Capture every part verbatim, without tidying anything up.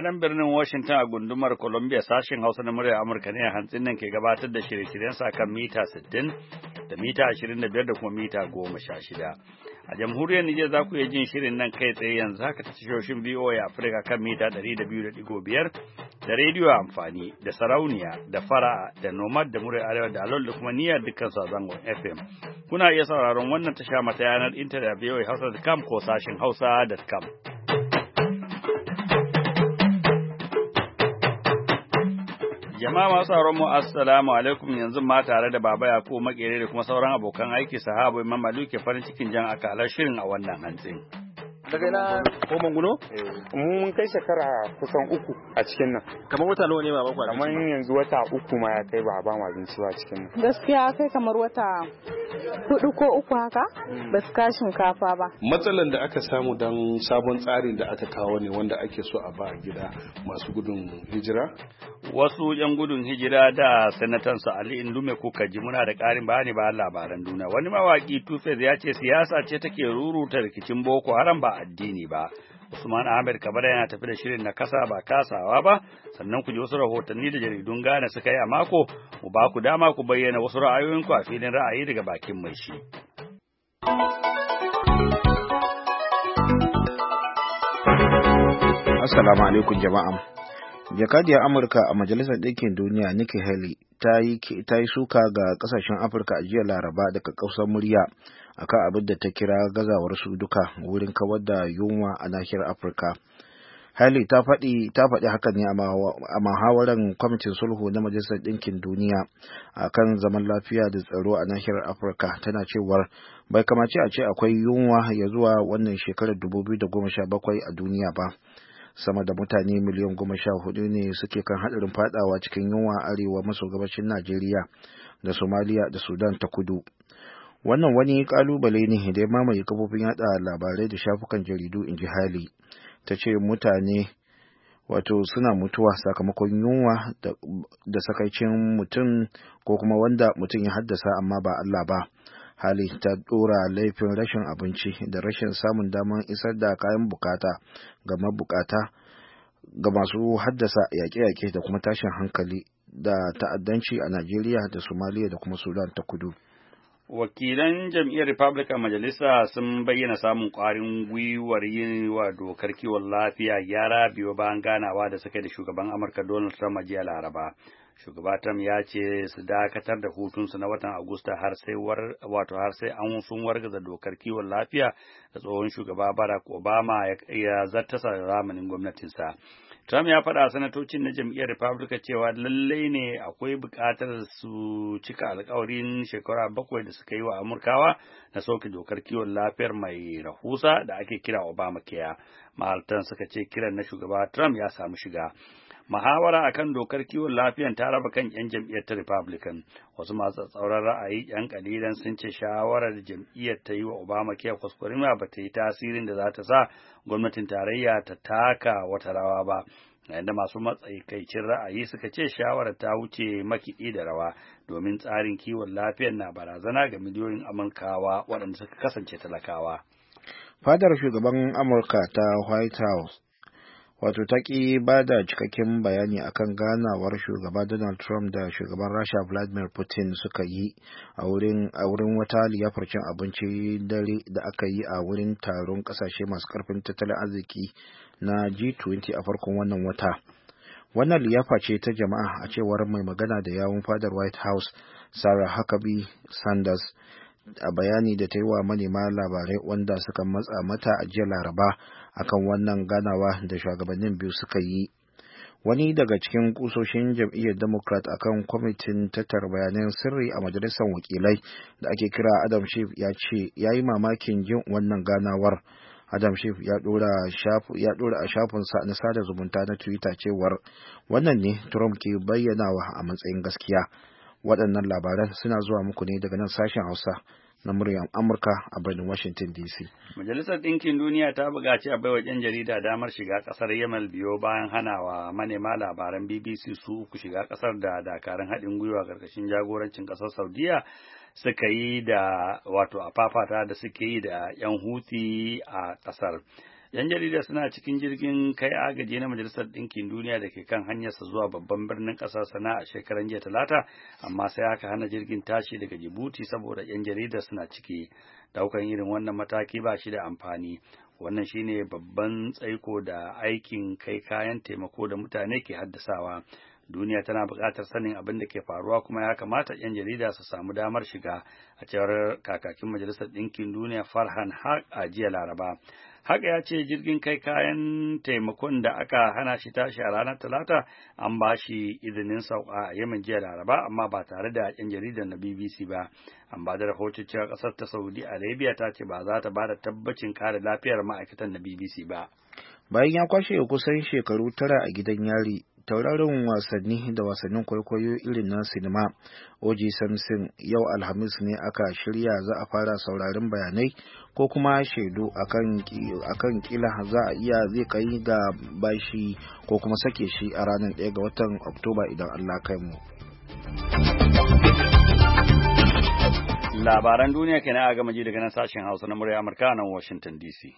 nan birnin Washington a gundumar Columbia sashen Hausa na muryar Amurka ne a hantsin nan ke gabatar da shirye-shiryen sa kan mita sittin da mita ashirin da biyar da kuma mita goma sha shida. A jamhuriyar Nijar za ku iya jin shirin nan kai tsaye yanzu haka ta tashoshin V O A Africa kan mita ɗari da biyu da ɗigo biyar da rediyo amfani da sarauniya da fara'a da nomad da muryar arewa da alol da kuma niyyar dukkan su a zangon F M. Kuna iya sauraron wannan tasha mata yanar intanet a V O A Hausa dot com ko sashen Hausa dot com. Jama'a masu sauran mu assalamu alaikum, yanzu ma tare da Baba Yakubu Makere da kuma sauran abokan aiki sahabo Imam Malu ke farin cikin jan akalar shirin a wannan hantsin. Daga ina ko manguno? Mun kai shekara kusan uku a cikin nan. Kamar wata nawa ne ba ba Kamar yanzu wata uku ma ya kai ba ba mu abinci ba cikin nan. Gaskiya kai kamar wata hudu ko uku haka ba su ka shinkafa ba. Matsalan da aka samu don sabon tsarin da aka kawo ne wanda ake so a ba gida masu gudun hijira. Wasu yan gudun hijira da sanatan su Ali Indume kuka ji muna da ƙarin bayani ba labaran duniya. Wani mawaki Tufez ya ce siyasa ce take ruruta rikicin Boko Haram ba addini ba. Usman Ahmed Kabara yana tafi da shirin na kasa ba kasawa ba, sannan ku ji wasu rahotanni da jaridun Ghana suka yi a mako, mu ba ku dama ku bayyana wasu ra'ayoyinku a filin ra'ayi daga bakin mai shi. Assalamu alaikum jama'a. Jakadiyar Amurka a Majalisar Ɗinkin Duniya Nikki Haley ta yi ta yi suka ga kasashen Afirka a jiya Laraba daga ƙasar murya akan abin da ta kira gazawar su duka wurin kawar da yunwa a nahiyar Afirka. Haley ta faɗi ta faɗi hakan ne a muhawarar kwamitin sulhu na Majalisar Ɗinkin Duniya akan zaman lafiya da tsaro a nahiyar Afirka, tana cewar bai kamace a ce akwai yunwa ya zuwa wannan shekarar dubu biyu da goma sha bakwai a duniya ba. Sama da mutane miliyan goma sha hudu ne suke kan haɗarin fadawa cikin yunwa arewa maso gabashin Najeriya da Somalia da Sudan ta kudu. Wannan wani kalubale ne da ya mamaye kafofin yada labarai da shafukan jaridu, in ji Hali. Ta ce mutane wato suna mutuwa sakamakon yunwa da, da sakaicin mutum ko kuma wanda mutum ya haddasa amma ba Allah ba. Hali ta dora laifin rashin abinci da rashin samun damar isar da kayan bukata ga mabukata ga masu haddasa yaƙe-yaƙe da kuma tashin hankali da ta'addanci a Najeriya da Somalia da kuma Sudan ta kudu. Wakilan jam'iyyar Republican majalisa sun bayyana samun ƙwarin gwiwar yin wa dokar kiwon lafiya gyara biyo bayan ganawa da suka da shugaban Amurka Donald Trump a jiya Laraba. Shugaba Trump ya ce su dakatar da hutunsu na watan Agusta har sai war wato har sai an sun wargaza dokar kiwon lafiya da tsohon shugaba Barack Obama ya zartasa zamanin gwamnatinsa. Trump ya faɗa sanatocin na jam'iyyar Republican cewa lallai ne akwai buƙatar su cika alƙawarin shekara bakwai da suka yi wa Amurkawa na soke dokar kiwon lafiyar mai rahusa da ake kira Obamacare. Mahalartan suka ce kiran na shugaba Trump ya samu shiga. Muhawara akan dokar kiwon lafiyan ta raba kan 'yan jam'iyyar ta Republican. Wasu masu tsauran ra'ayi 'yan kalilan sun ce shawarar jam'iyyar ta yi wa Obamacare kwaskwarima ba ta yi tasirin da za ta sa gwamnatin tarayya ta taka wata rawa ba. Yayin da masu matsakaicin ra'ayi suka ce shawarar ta wuce makiɗi da rawa domin tsarin kiwon lafiyan na barazana ga miliyoyin Amurkawa waɗanda suka kasance talakawa. Fadar shugaban Amurka ta White House wato ta ƙi ba da cikakken bayani akan ganawar shugaba Donald Trump da shugaban Rasha Vladimir Putin suka yi a wurin a wurin wata liyafar cin abinci dare da aka yi a wurin taron ƙasashe masu ƙarfin tattalin arziki na G twenty a farkon wannan wata. Wannan liyafa ce ta jama'a a cewar mai magana da yawun fadar White House Sarah Huckabee Sanders a bayani da ta yi wa manema labarai wanda suka matsa mata a jiya Laraba akan wannan ganawa da shugabannin biyu suka yi. Wani daga cikin kusoshin jam'iyyar Democrat akan kwamitin tattara bayanan sirri a majalisar wakilai da ake kira Adam Schiff ya ce ya yi mamakin jin wannan ganawar. Adam Schiff ya dora ya dora a shafinsa na sada zumunta na Twitter cewar wannan ne Trump ke bayyanawa a matsayin gaskiya. Waɗannan labaran suna zuwa muku ne daga nan sashen Hausa na muryar Amurka a birnin Washington D C. Majalisar Ɗinkin Duniya ta buƙaci a baiwa 'yan jarida damar shiga ƙasar Yemen biyo bayan hanawa manema labaran B B C su uku shiga ƙasar da dakarun haɗin gwiwa ƙarƙashin jagorancin ƙasar Saudiya suka yi da wato a fafata da suke yi da 'yan Houthi a ƙasar. Yan jarida suna cikin jirgin kai agaji na Majalisar Ɗinkin Duniya da ke kan hanyarsa zuwa babban birnin ƙasar Sana'a a shekaran jiya Talata, amma sai aka hana jirgin tashi daga Djibouti saboda yan jarida suna ciki. Daukan irin wannan mataki ba shi da amfani. Wannan shine babban tsaiko da aikin kai kayan taimako da mutane ke haddasawa. Duniya tana buƙatar sanin abin da ke faruwa kuma ya kamata 'yan jarida su samu damar shiga, a cewar kakakin Majalisar Ɗinkin Duniya Farhan Haq a jiya Laraba. Haka ya ce jirgin kai kayan taimakon da aka hana shi tashi a ranar Talata an ba shi izinin sauka a Yemen jiya Laraba, amma ba tare da 'yan jaridar na B B C ba. An ba da rahoton cewa ƙasar ta Saudi Arabia ta ce ba za ta ba da tabbacin kare lafiyar ma'aikatan na B B C ba. Bayan ya kwashe kusan shekaru tara a gidan yari, tauraron wasanni da wasannin kwaikwayo irin na sinima O J Simpson yau Alhamis ne aka shirya za a fara sauraron bayanai ko kuma shaidu akan akan kila za a iya zai kai ga bashi ko kuma sake shi a ranar ɗaya ga watan Oktoba idan Allah kai mu. Labaran duniya kenan a gama ji daga nan sashen Hausa na murya Amurka nan Washington D C.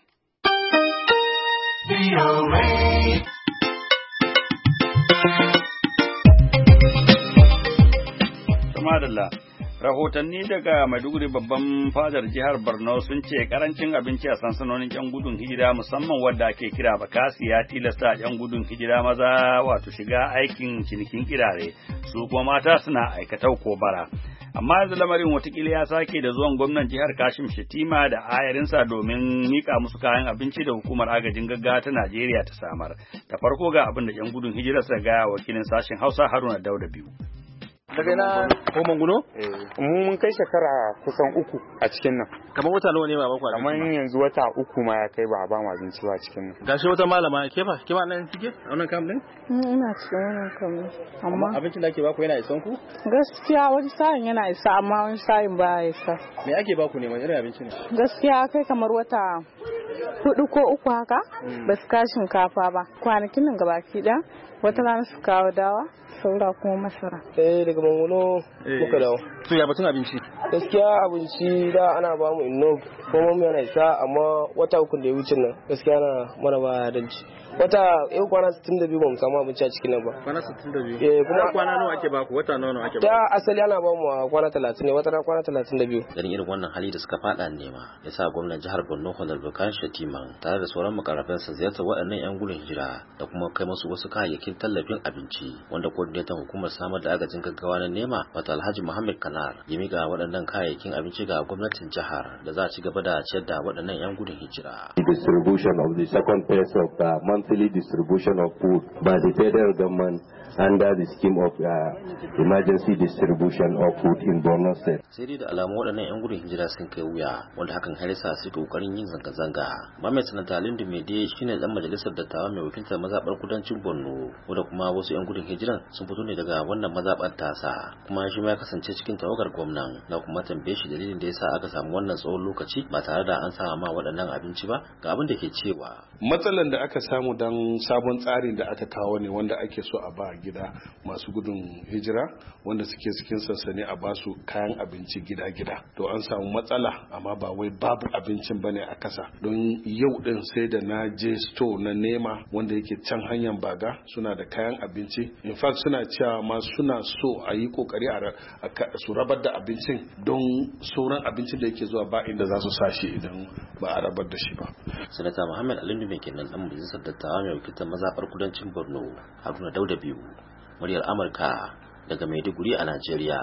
Madalla. Rahotanni daga Maiduguri babban fadar jihar Borno sun ce karancin abinci a sansanonin yan gudun hijira musamman wadda ake kira bakasi ya tilasta yan gudun hijira maza wato shiga aikin cinikin kirare, su kuma mata suna aikatau ko bara. Amma yanzu lamarin watakila ya sake da zuwan gwamnan jihar Kashim Shettima da ayarinsa domin mika musu kayan abinci da hukumar agajin gaggawa ta Najeriya ta samar. Da farko ga abin da yan gudun hijira suka gaya wakilin sashen Hausa Haruna Dauda biyu. Daga ina ko manguno? Eh, mun kai shekara kusan uku a cikin nan. Kamar wata nawa ne ba ba kwana? Kamar yanzu wata uku ma ya kai ba ba mu abinci ba cikin nan. Gashi wata malama ke fa, ke ma nan kike? A wannan kam din? Ina cikin wannan kam. Amma abincin da ake baku yana isan ku? Gaskiya wani sa'in yana isa amma wani sa'in ba ya isa. Me ake baku ne, wani irin abinci ne? Gaskiya kai kamar wata hudu ko uku haka ba su kawo shinkafa ba. Kwanakin nan gabaki ɗaya wata rana su kawo dawa, saura kuma masara. Eh daga Manguno muka dawo. To ya batun abinci? Gaskiya abinci da ana ba mu inno kuma mu yana isa, amma wata uku da ya wuce nan gaskiya na mana ba danci. Wata yau kwana sittin da biyu ba mu samu abinci a cikin nan ba. Kwana sittin da biyu? Eh kuma kwana nawa ake baku? Wata nawa nawa ake baku? Da asali ana ba mu a kwana talatin ne, wata na kwana talatin da biyu. Ganin irin wannan hali da suka fada nema ya sa gwamnan jihar Borno Honorable Kashim Shettima tare da sauran makarabansa ziyartar waɗannan 'yan gudun hijira da kuma kai musu wasu kayayyakin tallafin abinci, wanda coordinator hukumar samar da agajin gaggawa na nema wato Alhaji Muhammad Kanar ya miƙa waɗannan kayayyakin abinci ga gwamnatin jihar da za a ci gaba da ciyar da waɗannan 'yan gudun hijira. Distribution of the second phase of the monthly distribution of food by the federal government under the scheme of uh, emergency distribution of food in Borno State. Sai dai da alamu waɗannan 'yan gudun hijira sun kai wuya, wanda hakan har yasa su kokarin yin zanga-zanga. Mohammed Sanata Lindu Mede shine dan majalisar dattawa mai wakiltar mazabar kudancin Borno, wanda kuma wasu 'yan gudun hijiran sun fito ne daga wannan mazabar tasa, kuma shi ma ya kasance cikin tawagar gwamnan. Na kuma tambaye shi dalilin da yasa aka samu wannan tsawon lokaci ba tare da an sama ma waɗannan abinci ba, ga abin da ke cewa. Matsalan da aka samu dan sabon tsarin da aka kawo ne wanda ake so a ba gida masu gudun hijira wanda suke cikin sansani a basu kayan abinci gida-gida. To an samu matsala, amma ba wai babu abincin bane a kasa, don yau din sai da na je store na nema wanda yake can hanyar baga suna da kayan abinci. In fact suna cewa ma suna so a yi kokari a su rabar da abincin don sauran abincin da yake zuwa ba inda za su sashi idan ba a rabar da shi ba. Sanata Muhammad Alindu mai kenan dan majalisar dattawa mai wakiltar mazabar kudancin Borno, Haruna Dauda biyu, muryar Amurka daga Maiduguri a Najeriya.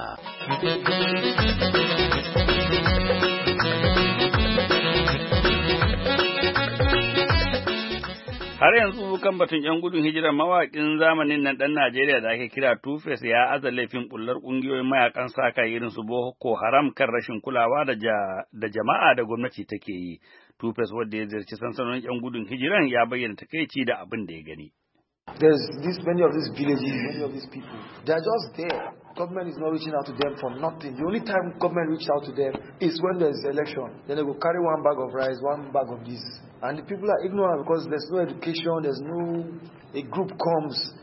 Har yanzu kan batun 'yan gudun hijira, mawaƙin zamanin nan ɗan Najeriya da ake kira Two-Face ya aza laifin bullar ƙungiyoyin mayakan sa-kai irin su Boko Haram kan rashin kulawa da, ja, da jama'a da gwamnati take yi. Two-Face wanda ya ziyarci sansanonin 'yan gudun hijiran ya bayyana takaici da abin da ya gani. There's this many of these villages, many of these people. They are just there. Government is not reaching out to them for nothing. The only time government reaches out to them is when there's election. Then they go carry one bag of rice, one bag of this. And the people are ignorant because there's no education, there's no... A group comes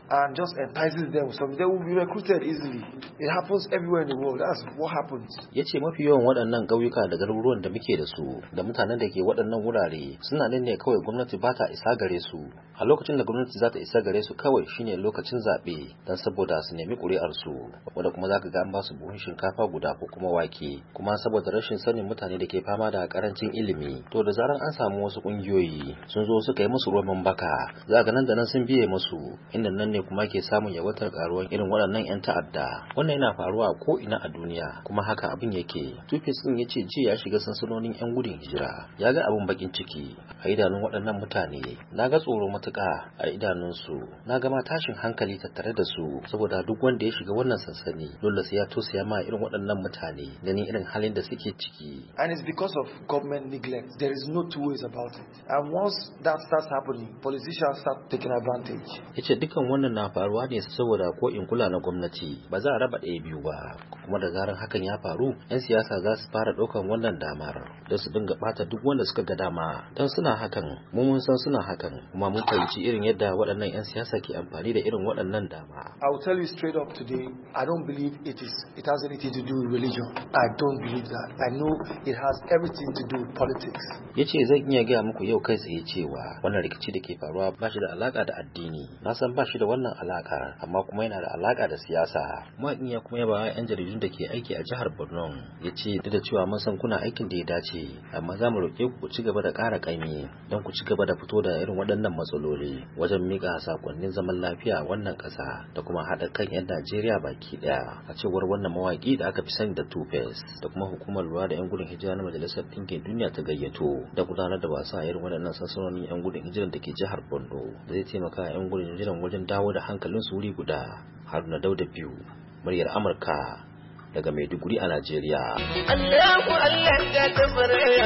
and just entices them with something, they will be recruited easily. It happens everywhere in the world. That's what happens. Ya ce mafi yawan waɗannan ƙauyuka da garuruwan da muke da su da mutanen da ke waɗannan wurare suna nan ne kawai gwamnati ba ta isa gare su. A lokacin da gwamnati za ta isa gare su kawai shine lokacin zaɓe don saboda su nemi ƙuri'ar su, wanda kuma za ka ga an ba su buhun shinkafa guda ko kuma wake, kuma saboda rashin sanin mutane da ke fama da karancin ilimi, to da zaran an samu wasu ƙungiyoyi sun zo suka yi musu roman baka, za ga nan da nan sun biye musu, inda nan ne kuma ke samun yawaitar karuwan irin waɗannan 'yan ta'adda. Wannan yana faruwa a ko ina a duniya, kuma haka abin yake. Tufis din ya ce jiya ya shiga sansanonin 'yan gudun hijira, ya ga abin bakin ciki a idanun waɗannan mutane, na ga tsoro matuƙa a idanunsu, na ga ma tashin hankali tattare da su, saboda duk wanda ya shiga wannan sansani dole sai ya tosaya ma irin waɗannan mutane ganin irin halin da suke ciki. And it's because of government neglect. There is no two ways about it. And once that starts happening, politicians start taking advantage. Ya ce dukkan wannan na faruwa ne saboda ko in kula na gwamnati ba za a raba ɗaya biyu ba, kuma da zaran hakan ya faru 'yan siyasa za su fara ɗaukan wannan damar don su dinga ɓata duk wanda suka ga dama. Don suna hakan, mu mun san suna hakan, kuma mun fahimci irin yadda waɗannan 'yan siyasa ke amfani da irin waɗannan dama. I will tell you straight up today, I don't believe it is it has anything to do with religion. I don't believe that. I know it has everything to do with politics. Ya ce zan iya gaya muku yau kai tsaye cewa wannan rikici da ke faruwa ba shi da alaka da addini. Na san ba shi da wannan alaka, amma kuma yana da alaka da siyasa. Mawaƙin ya kuma yaba 'yan jaridun da ke aiki a jihar Borno. Ya ce duk da cewa mun san kuna aikin da ya dace, amma za mu roƙe ku ci gaba da ƙara ƙaimi don ku ci gaba da fito da irin waɗannan matsaloli wajen miƙa sakonnin zaman lafiya a wannan ƙasa da kuma haɗa kan 'yan Najeriya baki ɗaya. A cewar wannan mawaƙi da aka fi sani da Two-Face, da kuma hukumar lura da 'yan gudun hijira na Majalisar Ɗinkin Duniya ta gayyato da gudanar da wasa a irin waɗannan sansanonin 'yan gudun hijiran da ke jihar Borno, da zai taimaka 'yan gudun hijiran wajen dawo da hankalinsu wuri guda. Haruna Dauda biyu, muryar Amurka daga Maiduguri a Najeriya. Allahu Allah ga tabaraya,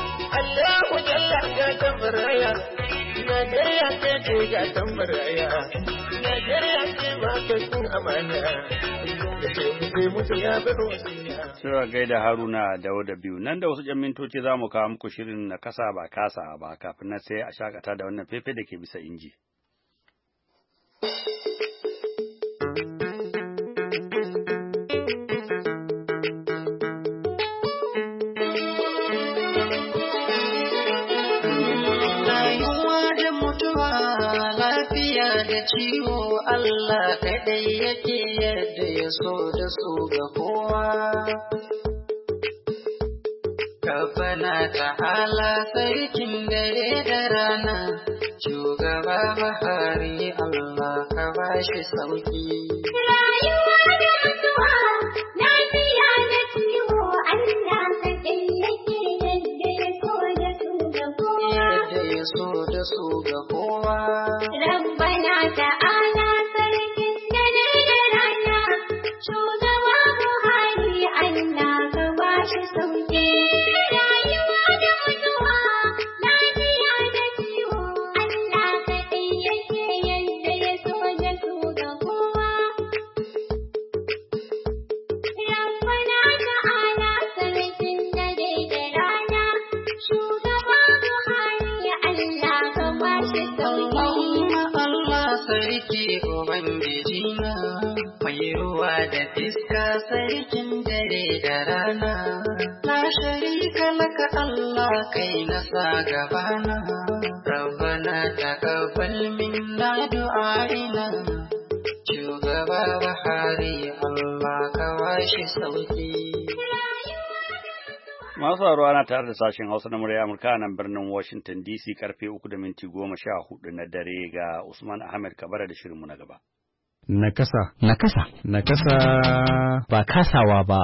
Allahu Allah ga tabaraya, Najeriya ce ce ga tabaraya, Najeriya ce ba ta sun amana, da ce mutu mutu ya bar wasiya. Sura gaida Haruna Dauda biyu. Nan da wasu ƴan mintoci za mu kawo muku shirin na kasa ba kasa ba, kafin nan sai a shakata da wannan fefe da ke bisa inji. Ciwo Allah kaɗai yake yadda ya so da su ga kowa. Rabbana ta'ala sarkin dare da rana, shugaba Buhari Allah ka bashi sauki. Rayuwa da mutuwa, lafiya da ciwo Allah kaɗai yake yadda ya so da su ga kowa. Yadda ya so da su ga kowa. Rabbana ta'ala sarkin dare da rana, shugaba Buhari Allah ka bashi sauki. Rayuwa da mutuwa, lafiya da ciwo Allah kaɗai yake yadda ya so da su ga kowa. Rabbana ta'ala sarkin dare da rana, shugaba Buhari Allah ka bashi sauki. Sarki Ubangiji na, mai ruwa da fiska sarkin dare da rana, la sharika laka Allah kai na sa gabana, Rabbana taqabbal minna du'aina, shugaba Buhari Allah ka washi sauki. Masu sauraro ana tare da sashen Hausa na murya Amurka nan birnin Washington D C karfe uku da minti goma sha hudu na dare ga Usman Ahmed Kabara da shirinmu na gaba. Nakasa. Nakasa. Nakasa. Ba kasawa ba.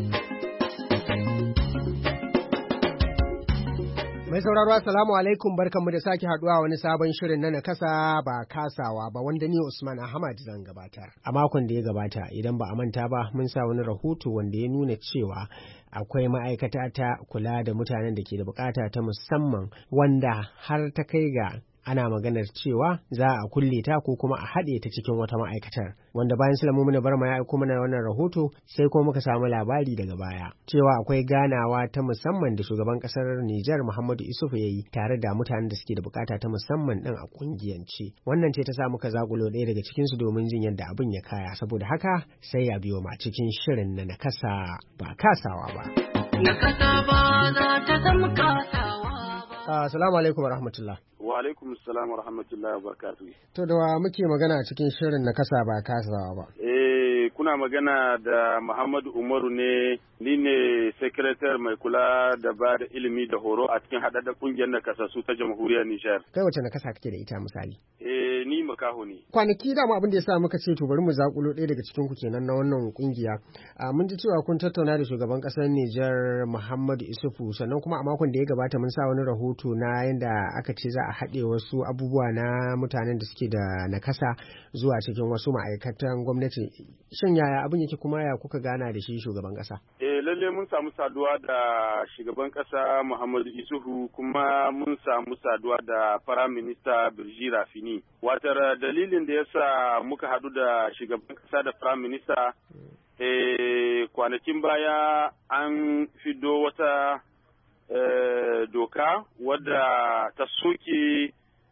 Mai sauraro assalamu alaikum, barkanmu da sake haduwa wani sabon shirin na nakasa ba kasawa ba, wanda ni Usman Ahmad zan gabatar. A makon da ya gabata, idan ba a manta ba, mun sa wani rahoto wanda ya nuna cewa akwai ma'aikata ta kula da mutanen da ke da bukata ta musamman, wanda har ta kai ga ana maganar cewa za a kulle ta ko kuma a haɗe ta cikin wata ma'aikatar, wanda bayan Sulaimu Muni Barma ya aiko mana wannan rahoto sai kuma muka samu labari daga baya cewa akwai ganawa ta musamman da shugaban ƙasar Nijar Muhammadu Isufu ya yi tare da mutanen da suke da bukata ta musamman ɗin a ƙungiyance. Wannan ce ta sa muka zakulo ɗaya daga cikinsu domin jin yadda abin ya kaya, saboda haka sai ya biyo ma cikin shirin na nakasa ba kasawa ba. Nakasa ba za ta zama kasawa ba. Assalamu alaikum wa rahmatullah. Wa alaikum assalam wa rahmatullahi wa barakatuh. To da wa muke magana cikin shirin nakasa ba kasawa ba? Eh kuna magana da Muhammadu Umaru ne, ni ne secretary mai kula da ba da ilimi da horo a cikin haɗaɗɗen ƙungiyar nakasassu ta jamhuriyar Nijar. Kai wace nakasa kake da ita misali? Eh ni makaho ne. Kwanaki dama abin da ya sa muka ce to bari mu zakulo ɗaya daga cikin ku kenan na wannan kungiya. Mun ji cewa kun tattauna da shugaban ƙasar Nijar Muhammadu Isufu, sannan kuma a makon da ya gabata mun sa wani rahoto na yadda aka ce za a haɗe wasu abubuwa na mutanen da suke da nakasa zuwa cikin wasu ma'aikatan gwamnati. Shin yaya abin yake kuma ya kuka gana da shi shugaban ƙasa? Eh lalle mun samu saduwa da shugaban ƙasa Muhammadu Isufu, kuma mun samu saduwa da Prime Minister Birji Rafini. Watar dalilin da yasa muka haɗu da shugaban ƙasa da Prime Minister, eh kwanakin baya an fido wata eh, doka wadda ta soke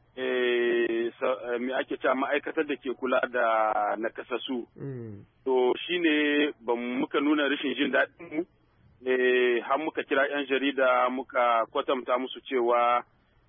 me ake cewa ma'aikatar da ke kula da nakasassu. To shi ne ba muka nuna rashin jin daɗinmu, har muka kira 'yan jarida muka kwatanta musu cewa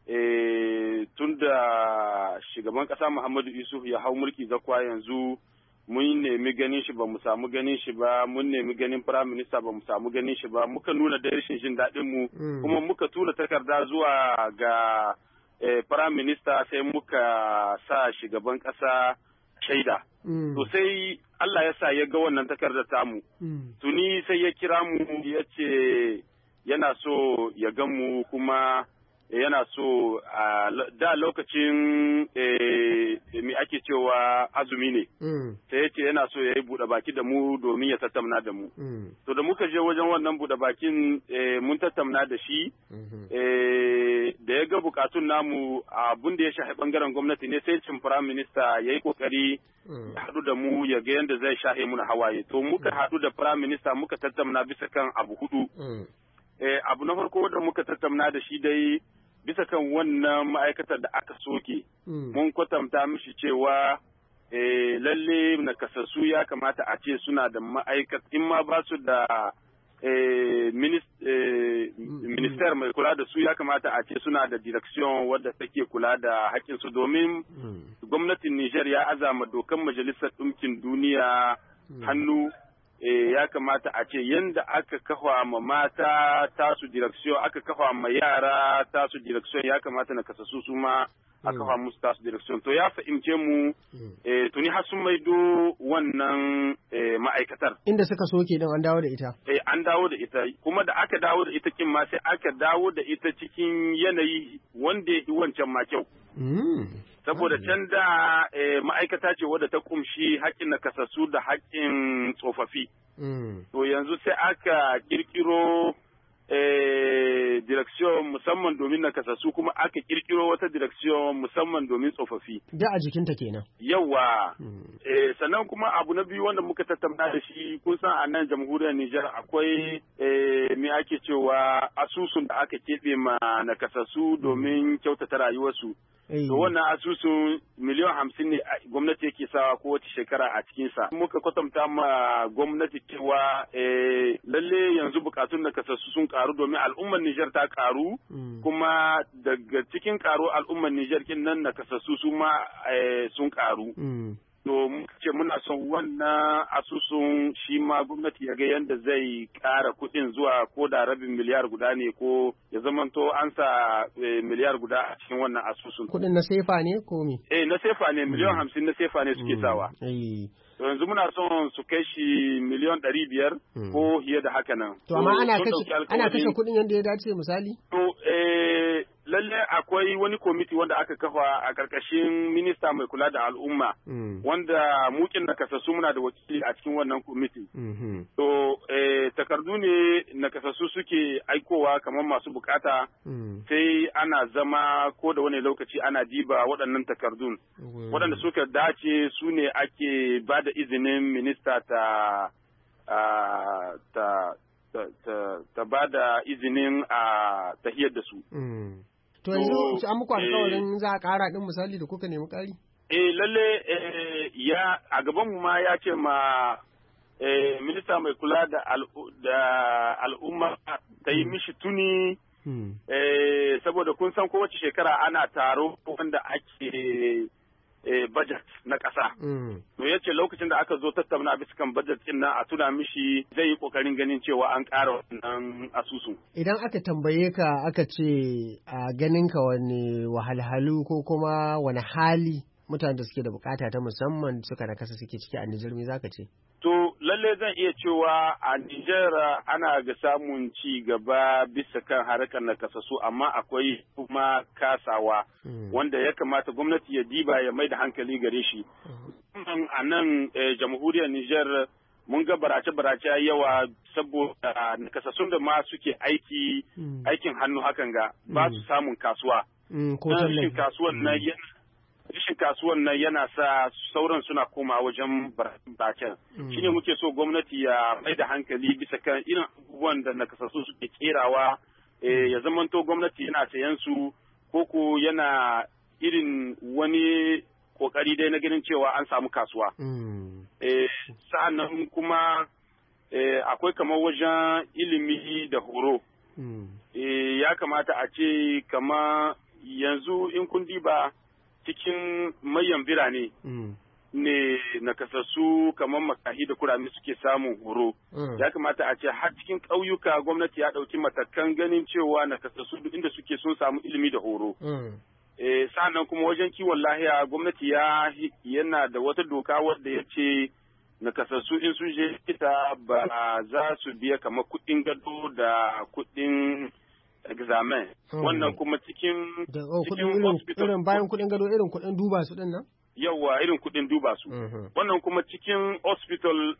tun da shugaban ƙasa Muhammadu Yusuf ya hau mulki zakwa yanzu mun nemi ganin shi ba mu samu ganin shi ba, mun nemi ganin Prime Minister ba mu samu ganin shi ba, muka nuna da rashin jin daɗinmu, kuma muka tura takarda zuwa ga Eh, Prime Minister sai muka sa shugaban ƙasa shaida. Mm. To sai Allah ya sa ya ga wannan takardar tamu. Mm. Tuni sai ya kira mu ya ce yana so ya gan mu, kuma yana so a uh, da lokacin me ake cewa azumi ne. Mm. Sai ya ce yana so ya yi buɗe baki da mu domin ya tattauna da mu. Mm. To da muka je wajen wannan buɗe bakin eh, mun tattauna da shi. Mm-hmm. eh, da ya ga bukatun namu abun da ya shafi bangaren gwamnati ne, sai cin Prime Minister ya yi kokari mm. ya haɗu da mu ya ga yadda zai shahe muna hawaye. To muka mm. haɗu da Prime Minister muka tattauna bisa kan abu hudu. Mm. eh, abu na farko da muka tattauna da shi dai bisa kan wannan ma'aikatar da aka soke, mm. mun kwatanta mishi cewa e, lalle nakasassu ya kamata a ce suna da ma'aikata, in ma ba su da e, minist, e, mm. minister mai kula da su, ya kamata a ce suna da direction wadda take kula da haƙƙinsu, domin mm. gwamnatin Nijar ya azama dokan Majalisar Ɗinkin Duniya mm. hannu. E, ya kamata a ce yanda aka kafa ma mata tasu direction, aka kafa ma yara tasu direction, ya kamata na kasasu su ma aka kafa musu tasu direction. To ya fahimce mu e, tuni har sun maido wannan e, ma'aikatar. Inda suka soke din an dawo da ita? E, an dawo da ita, kuma da aka dawo da ita kin ma sai aka dawo da ita cikin yanayi wanda ya yi wancan ma kyau. Mm. Saboda can da e, ma'aikata ce wadda ta kumshi haƙƙin nakasassu da haƙƙin tsofaffi. Mm. To yanzu sai aka kirkiro e, direction musamman domin nakasassu, kuma aka kirkiro wata direction musamman domin tsofaffi. Da a jikinta kenan. Yawa. Mm. E, sannan kuma abu na biyu wanda muka tattauna da shi, kun san a nan jamhuriyar Nijar akwai e, me ake cewa asusun da aka keɓe ma nakasassu domin kyautata rayuwarsu. To wannan asusun miliyan hamsin ne gwamnati yake sawa kowace shekara a cikinsa. Muka kwatanta ma gwamnati cewa eh, lalle yanzu bukatun nakasassu sun karu domin al'ummar Nijar ta karu, mm. kuma daga cikin karo al'ummar Nijar kin nan nakasassu su ma eh, sun karu. Mm. To muka ce muna son wannan asusun shi ma gwamnati ya ga yadda zai ƙara kuɗin zuwa ko da rabin miliyar guda ne, ko ya zamanto an sa e, miliyar guda a cikin wannan asusun. Kuɗin na sefa ne ko me? Eh na sefa ne, miliyan hamsin na sefa ne suke sawa. To yanzu muna son su kai shi miliyan ɗari biyar ko fiye da haka nan. To amma ana kashe ana kashe kuɗin yadda ya dace misali? To eh lalle akwai wani kwamiti wanda aka kafa a ƙarƙashin minista mai kula da al'umma Mm. wanda mukin nakasassu muna da wakili a cikin wannan kwamiti. Mhm. To eh, takardu ne nakasassu suke aikowa kamar masu bukata Mm. sai ana zama ko da wani lokaci ana diba waɗannan takardun. Waɗanda suka dace su ne ake ba da izinin minista ta ah, ta ta, ta, ta ba da izinin a tahiyar da su. Mm. To yanzu an muku alƙawarin za a ƙara ɗin misali da kuka nemi ƙari? Eh lalle eh, ya a gaban mu ma ya ce ma eh, minista mai kula da al'u- da al'umma ta yi mishi tuni Mm. eh, saboda kun san kowace shekara ana taro wanda ake eh, budget na ƙasa. Mm. To ya ce lokacin da aka zo tattauna bisa kan budget ɗin nan a tuna mishi zai yi ƙoƙarin ganin cewa an ƙara wannan asusun. Idan aka tambaye ka aka ce a ganin ka wani wahalhalu ko kuma wani hali mutanen da suke da bukata ta musamman suka na kasa suke ciki a Nijar me zaka ce? To lalle zan iya cewa a Nijar ana ga samun ci gaba bisa kan harkar nakasassu amma akwai kuma kasawa wanda ya kamata gwamnati ya diba ya mai da hankali gare shi. A nan eh, jamhuriyar Nijar mun ga barace-barace yawa saboda nakasassun da ma suke aiki aikin hannu hakan ga ba su samun kasuwa. Mm, ko Don tallafi. rashin kasuwan nan yana rashin kasuwan nan yana sa sauran suna koma wajen barace. Shine muke so gwamnati ya mai da hankali bisa kan irin abubuwan da nakasassu suke kerawa eh, ya zamanto gwamnati yana sayan su koko yana irin wani kokari dai na ganin cewa an samu kasuwa. Mm. Eh, sa'annan kuma eh, akwai kamar wajen ilimi da horo. Mm. Eh, ya kamata a ce kama yanzu in kun diba cikin mayan birane Mm. ne nakasassu kamar makahi da kurame suke samun horo. Mm. Ya kamata a ce har cikin ƙauyuka gwamnati ya ɗauki matakan ganin cewa nakasassu duk inda suke sun samu ilimi da horo. Mm. Eh, sa'annan kuma wajen kiwon lahiya gwamnati ya yana da wata doka wadda ya ce nakasassu in sun je ita ba za su biya kamar kuɗin gado da kuɗin examen. Mm. Wannan kuma cikin Da oh, cikin kuɗin irin, hospital irin bayan kuɗin gado irin kuɗin duba su ɗin nan? yawa irin kuɗin duba su. Mhm. Wannan kuma cikin hospital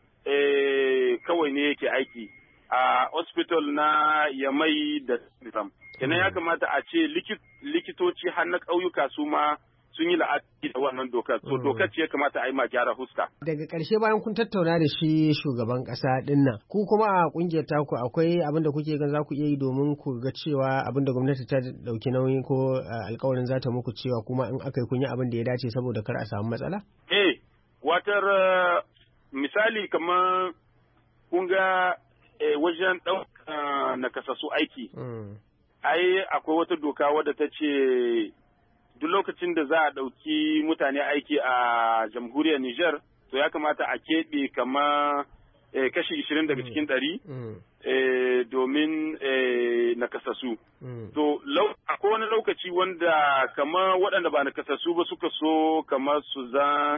eh, kawai ne yake aiki. A hospital na Yamai da Sam. Kenan ya kamata a ce likit- likitoci har na ƙauyuka su ma sun yi la'akari da wannan dokar. To Mm. dokar ce ya kamata a yi ma gyara huska. Daga ƙarshe bayan kun tattauna da shi shugaban ƙasa ɗin nan, ku kuma a ƙungiyar taku akwai abin da kuke gan za ku iya yi domin ku ga cewa abin da gwamnati ta ɗauki nauyi ko uh, alƙawarin za ta muku cewa kuma in aka yi kun yi abin da ya dace saboda kar a samu matsala? Eh, watar uh, misali kamar kun ga eh, wajen ɗauka nakasassu aiki. Mm. Ai akwai wata doka wadda ta ce duk lokacin da za a ɗauki mutane aiki a jamhuriyar Nijar, to ya kamata a keɓe kama eh, kashi ishirin daga cikin ɗari Mm. eh, domin eh, nakasassu. Mm. To lau- akwai wani lokaci wanda kama waɗanda ba nakasassu ba suka so kama su zan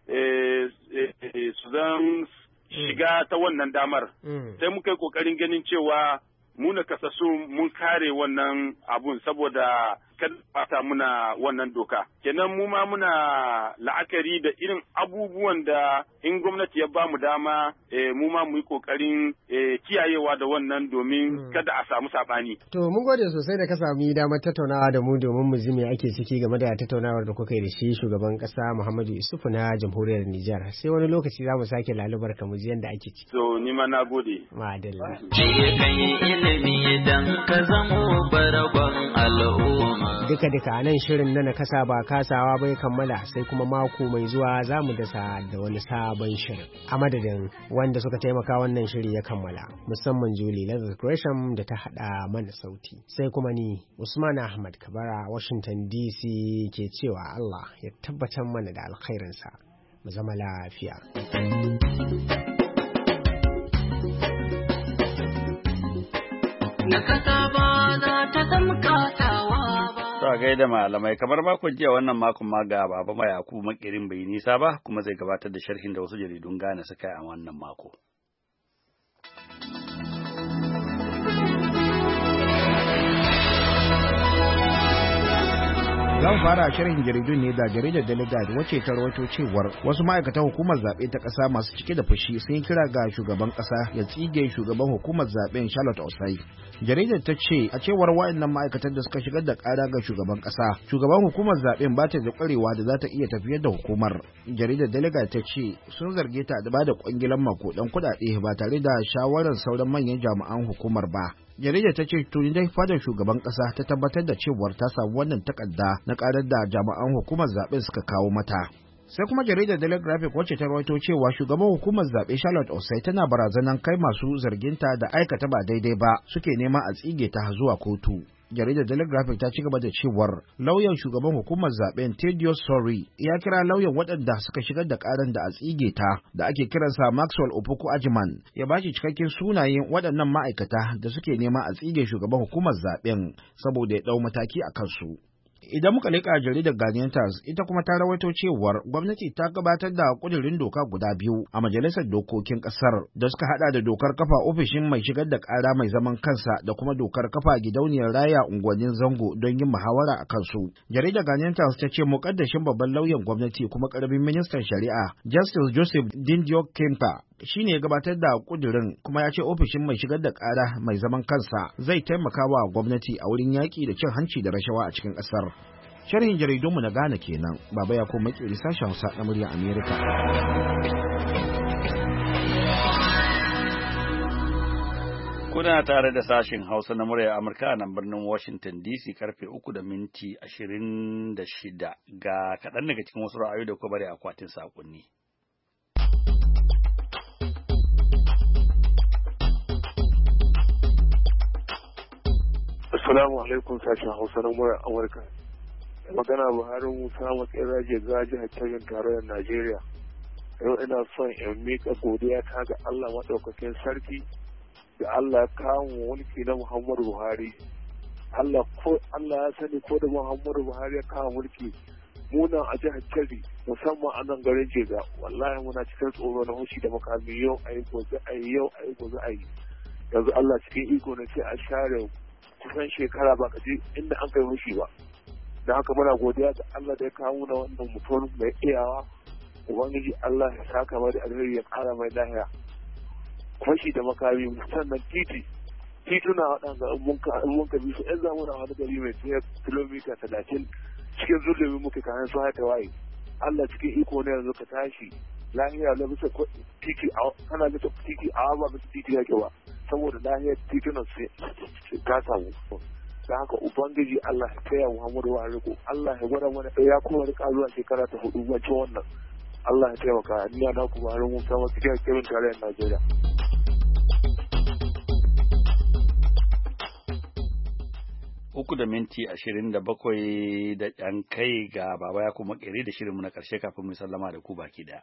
eh, eh, eh, su zan shiga ta wannan damar. Mm. Sai muka yi ƙoƙarin ganin cewa mu nakasassu mun kare wannan abun saboda kada bata muna wannan doka. Kenan mu ma muna la'akari da irin abubuwan da in gwamnati ya ba mu dama eh, mu ma mu yi kokarin eh, kiyayewa da wannan domin Mm. kada a samu sabani. To mun gode sosai da ka sami damar tattaunawa da mu domin mu ji me ake ciki game da tattaunawar da kuka yi da shi shugaban ƙasa Muhammadu Isufu na jamhuriyar Nijar. Sai wani lokaci za mu sake lalubar ka mu ji yadda ake ciki. So ni ma na gode. Madalla. ilimi dan ka zamo baragon al'umma. Duka duka a nan shirin na nakasa ba kasawa bai kammala sai kuma mako mai zuwa za mu dasa da wani sabon shirin. A madadin wanda suka taimaka wannan shiri ya kammala musamman Julie Lazarus Gresham da ta haɗa mana sauti. Sai kuma ni Usman Ahmad Kabara Washington D C ke cewa Allah ya tabbatar mana da alkhairinsa. Mu zama lafiya. Na kasa ba za ta zama kasawa ba. To a gaida malamai kamar makon jiya wannan makon ma ga baba mai aku makirin bai nisa ba kuma zai gabatar da sharhin da wasu jaridun Ghana suka yi a wannan mako. Zan fara shirin jaridun ne da jaridar Delegate wacce ta rawaito cewar wasu ma'aikatan hukumar zaɓe ta ƙasa masu cike da fushi sun yi kira ga shugaban ƙasa ya tsige shugaban hukumar zaɓen Charlotte Osai. Jaridar ta ce a cewar waɗannan ma'aikatan da suka shigar da ƙara ga shugaban ƙasa, shugaban hukumar zaɓen ba ta da ƙwarewa da za ta iya tafiyar da hukumar. Jaridar Delegate ta ce sun zarge ta da ba da ƙwangilan makudan kuɗaɗe ba tare da shawarar sauran manyan jami'an hukumar ba. Jaridar ta ce tuni dai fadar shugaban kasa ta tabbatar da cewar ta samu wannan takarda na karar da jami'an hukumar zaben suka kawo mata. Sai kuma jaridar Daily Graphic wacce ta rawaito cewa shugaban hukumar zaɓe Charlotte Osai tana barazanan kai masu zarginta da aikata ba daidai ba suke nema a tsige ta zuwa kotu. Jaridar Daily Graphic ta ci gaba da cewar lauyan shugaban hukumar zaben Thaddeus Sori ya kira lauyan waɗanda suka shigar da ƙaran da a tsige ta da ake kiransa Maxwell Opoku Ajiman ya ba shi cikakken sunayen waɗannan ma'aikata da suke nema a tsige shugaban hukumar zaben saboda ya ɗau mataki a kansu. Idan muka leƙa jaridar Ghanaian Times, ita kuma ta rawaito cewar gwamnati ta gabatar da ƙudurin doka guda biyu a majalisar dokokin ƙasar da suka hada da dokar kafa ofishin mai shigar da ƙara mai zaman kansa da kuma dokar kafa gidauniyar raya unguwannin zango don yin muhawara a kansu. Jaridar Ghanaian Times ta ce muƙaddashin babban lauyan gwamnati kuma ƙaramin ministan shari'a Justice Joseph Dindio Kempa shi ne ya gabatar da kudirin kuma ya ce ofishin mai shigar da ƙara mai zaman kansa zai taimaka wa gwamnati a wurin yaƙi da cin hanci da rashawa a cikin ƙasar. Sharhin jaridunmu na Ghana kenan, Baba ya kuma makiri sashen Hausa na muryar Amerika. Kuna tare da sashen Hausa na muryar Amurka a nan birnin Washington D C karfe uku da minti ashirin da shida ga kaɗan daga cikin wasu ra'ayoyi da kuka bari akwatin saƙonni. Assalamu alaikum sashen Hausa na murar Amurka. Magana Buhari Musa matsayin rajin gaji a cikin tarayyar Najeriya. Yau ina son in miƙa godiya ta ga Allah maɗaukakin sarki da Allah ya kawo mulki na Muhammadu Buhari. Allah ko Allah ya sani ko da Muhammadu Buhari ya kawo mulki munan a jihar Kebbi musamman a nan garin Jega wallahi muna cikin tsoro na hushi da makami yau ayi gobe ayi yau ayi gobe ayi. Yanzu Allah cikin iko ne sai a share kusan shekara ba ka ji inda an kai mushi ba da haka muna godiya ga Allah da ya kawo na wannan mutum mai iyawa ubangiji Allah ya saka mai da alheri ya kara mai lahiya fashi da makami sannan titi tituna waɗanda in mun ka bi su yan zamuna wani gari mai tsaye kilomita talatin cikin zulumi muka kayan su haka waye Allah cikin iko ne yanzu ka tashi lahiya na bisa titi kana bisa titi a ba bisa titi yake ba saboda lahiyar titunan su ta samu da haka ubangiji Allah ya taya Muhammadu wa riko Allah ya gwada mana ya kuma rika zuwa shekara ta hudu wancan wannan Allah ya taimaka ni na ku ba harin mun samu cikin kirin tarayyar Najeriya. Uku da minti ashirin da bakwai da ɗan kai ga baba ya kuma ƙere da shirinmu na ƙarshe kafin mu sallama da ku baki ɗaya.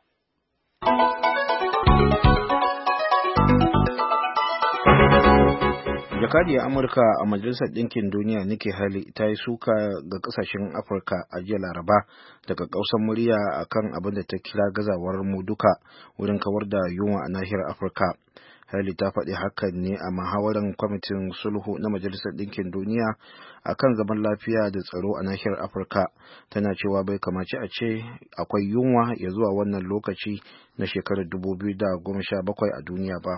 Jakadiyar Amurka a Majalisar Ɗinkin Duniya Nikki Haley ta yi suka ga ƙasashen Afirka a jiya Laraba daga ƙausar murya a kan abin da ta kira gazawar mu duka wurin kawar da yunwa a nahiyar Afirka. Haley ta faɗi hakan ne a muhawarar kwamitin sulhu na Majalisar Ɗinkin Duniya a kan zaman lafiya da tsaro a nahiyar Afirka. Tana cewa bai kamace a ce akwai yunwa ya zuwa wannan lokaci na shekarar dubu biyu da goma sha bakwai a duniya ba.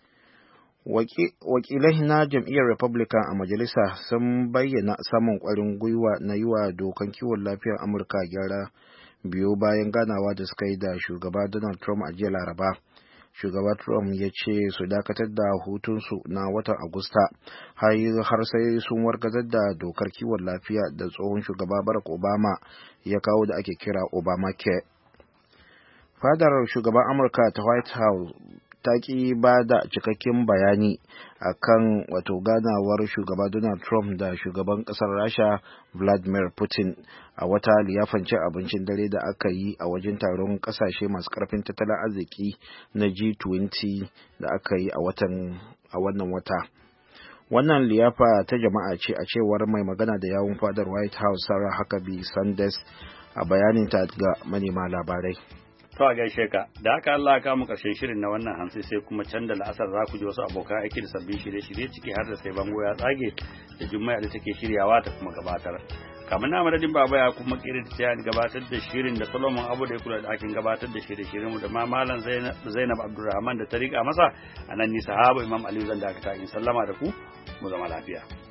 Wakilai na jam'iyyar Republican a majalisa sun bayyana samun ƙwarin gwiwa na yi wa dokan kiwon lafiyar Amurka gyara biyu bayan ganawa da suka yi da shugaba Donald Trump a jiya Laraba. Shugaba Trump ya ce su dakatar da hutunsu na watan Agusta har sai sun wargazar da dokar kiwon lafiya da tsohon shugaba Barack Obama ya kawo da ake kira Obamacare. Fadar shugaban Amurka ta White House ta ki ba da cikakken bayani a kan wato ganawar shugaba Donald Trump da shugaban ƙasar Rasha Vladimir Putin a wata liyafan cin abincin dare da aka yi a wajen taron ƙasashe masu ƙarfin tattalin arziki na G twenty da aka yi a watan a wannan wata. Wannan liyafa ta jama'a ce a cewar mai magana da yawun fadar White House Sarah Huckabee Sanders a bayaninta ga manema labarai. To a gaishe ka, da haka Allah ka mu karshen shirin na wannan hantsi sai kuma can da la'asar za ku ji wasu abokan aiki da sabbin shirye-shirye ciki har da sai bango ya tsage da juma'a da take shiryawa ta kuma gabatar. kamar na madadin baba ya kuma kirin ta gabatar da shirin da Solomon Abu da ya kula da akin gabatar da shirin shirin mu da ma malam Zainab Abdulrahman da ta rika masa anan ni sahaba Imam Ali zan da aka ta in sallama da ku mu zama lafiya